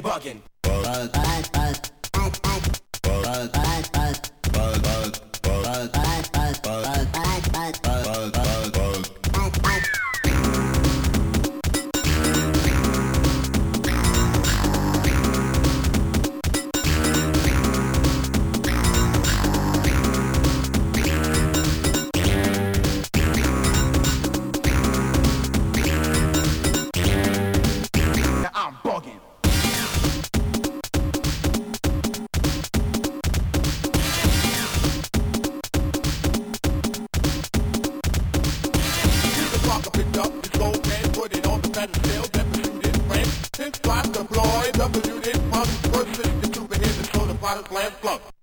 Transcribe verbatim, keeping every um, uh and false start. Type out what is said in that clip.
bugging. Buzz, buzz, buzz, buzz, buzz, buzz, buzz, buzz, buzz, buzz, buzz, buzz, buzz, buzz, buzz, buzz, buzz. I'm bugging. The rocker picked up his gold pen, put it on the pedestal, then pursued his friend. Since twice deployed, W did pump, first system to hit the soda, product, land, flunk.